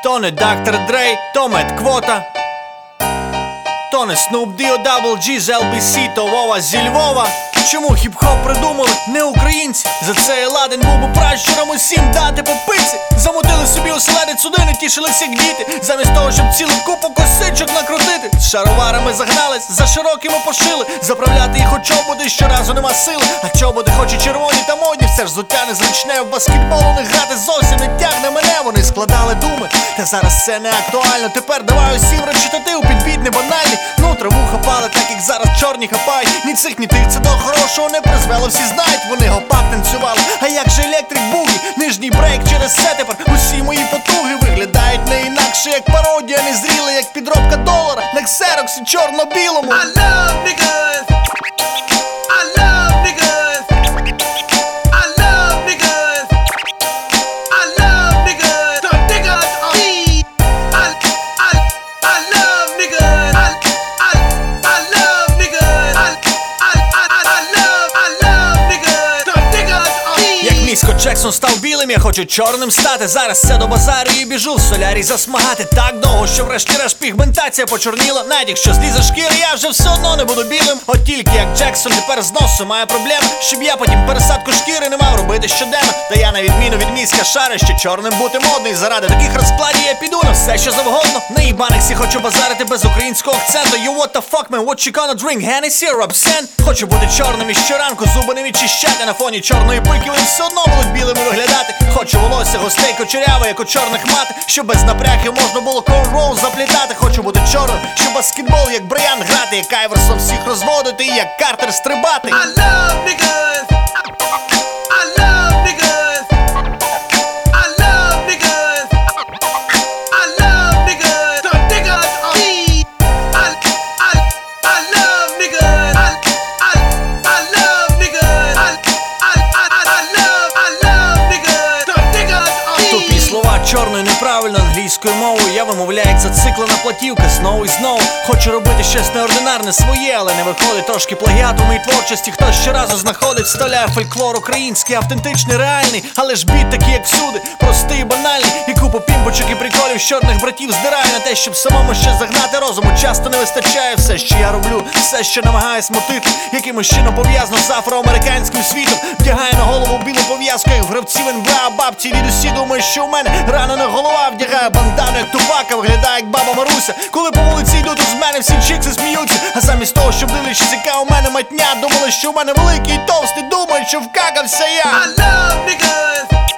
То не Доктор Дрей, то Медквота, то не Снуп Діо Дабл Джі з LBC, то Вова зі Львова. Чому хіп-хоп придумали не українці? За це Ладен був би пращуром усім дати по пиці. Замутили собі оселедець суди, не тішились як діти, замість того, щоб цілу купу косичок накрутити. З шароварами загнались, за широкими пошили. Заправляти їх у чоботи щоразу нема сили. А чоботи хоч і червоні та модні, все ж взуття незручне. В баскетболу не грати зовсім не тягне мене. Вони складали думи, та зараз це не актуально. Тепер давай усім речитатив під біт не банальний. Ну траву хапали, так як зараз чорні хапають. Ні цих, ні тих, це до хорошого не призвело, всі знають, вони гопак танцювали. А як же електрик бугі, нижній брейк через це тепер усі мої потуги виглядають не інакше, як пародія, не зріли, як підробка долара на ксероксі чорно-білому. I love niggas. I love niggas. I love niggas. I love niggas. The niggas are me. I love niggas. I love niggas. I love niggas. The niggas are me. Як Міско Джексон став білим, я хочу чорним стати. Зараз це до базару і біжу в солярій засмагати. Так довго, що врешті-решт пігментація почорніла. Навіть якщо злізе шкіри, я вже все одно не буду білим. От тільки як Джексон тепер з носу має проблеми, щоб я потім пересадку шкіри не мав робити щоденно. Та я на відміну від Міска шарю, що чорним бути модний. Заради таких розкладів я піду на все, що завгодно. На їбаниксі хочу базарити без українського акценту. You what the fuck man, what you gonna drink, Hennessy or absent? Хочу бути чорним і щоранку зуби не відчищати. На фоні чорної пики вони все одно будуть білими виглядати. Хочу волосся густей кучеряве, як у чорних мати, щоб без напрягів можна було корнроуз заплітати. Хочу бути чорним, щоб баскетбол як Брайан грати, як Айверсон всіх розводити і як Картер стрибати. I love niggas. I love niggas. I love niggas. I love niggas. The niggas are me. I love niggas. I love niggas. I love niggas. The niggas are me. Тупі слова чорною неправильно англійською мовою. Я вимовляю, як зациклена платівка знову і знову. Хочу робити щось неординарне своє, але не виходить. Трошки плагіат у моїй творчості хтось щоразу знаходить. Вставляє фольклор український, автентичний, реальний. Але ж біт такий, як всюди, простий і банальний. І купу пімбочок і приколів з чорних братів здирає на те, щоб самому ще загнати розуму. Часто не вистачає все, що я роблю, все, що намагаюсь мотити. Якимось чином пов'язано з афроамериканським світом. Вдягає на голову білу пов'язку, як в гравців НБА. А бабці дідусі думають, що у мене рано не голова. Вдягає бандану, як Тупака, виглядає як баба Маруся. Коли по вулиці йдуть, то з мене всі чікси сміються. А замість того, щоб дивлячись, яка у мене матня, думали, що у мене великий і товстий, думають, що вкакався я. I love niggas.